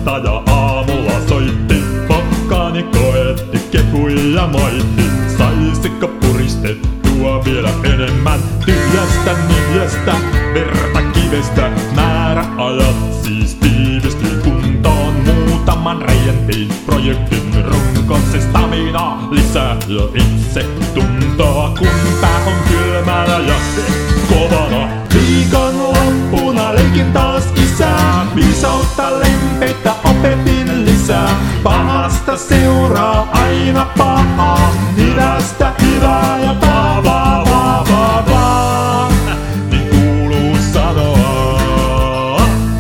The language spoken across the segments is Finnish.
soittaja aamulla soitti. Pokkani koetti, kehui ja moitti. Saisiko puristettua vielä enemmän tyhjästä niljestä, verta kivestä? Määräajat siis tiivistyi kuntoon. Muutaman reijän tein projektin runkoon. Se stamina lisää ja itse tuntoa, kun pää on kylmällä ja kovana. Viikonloppuna leikin taas isää. Viisautta lempeitä opetin lisää. Pahasta seuraa aina pahaa. Idästä hyvää ja va va va va va. Niin kuuluu sanoa.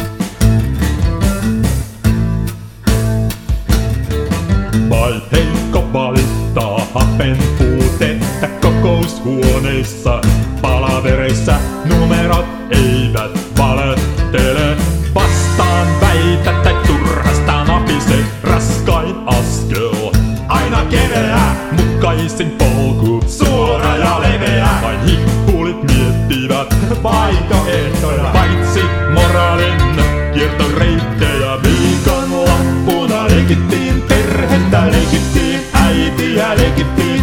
Vai heikko valittaa hapen puutetta kokoushuoneissa. Palavereissa numerot eivät valehtele. Vastaan väitä tai turhasta napise raskain askel. Aina keveä, mukkaisin polku, suora ja leveä. Vain hippulit miettivät vaihtoehtoja. Paitsi moraalin kiertoreittejä. Viikonloppuna leikittiin perhettä, leikittiin äitiä, leikittiin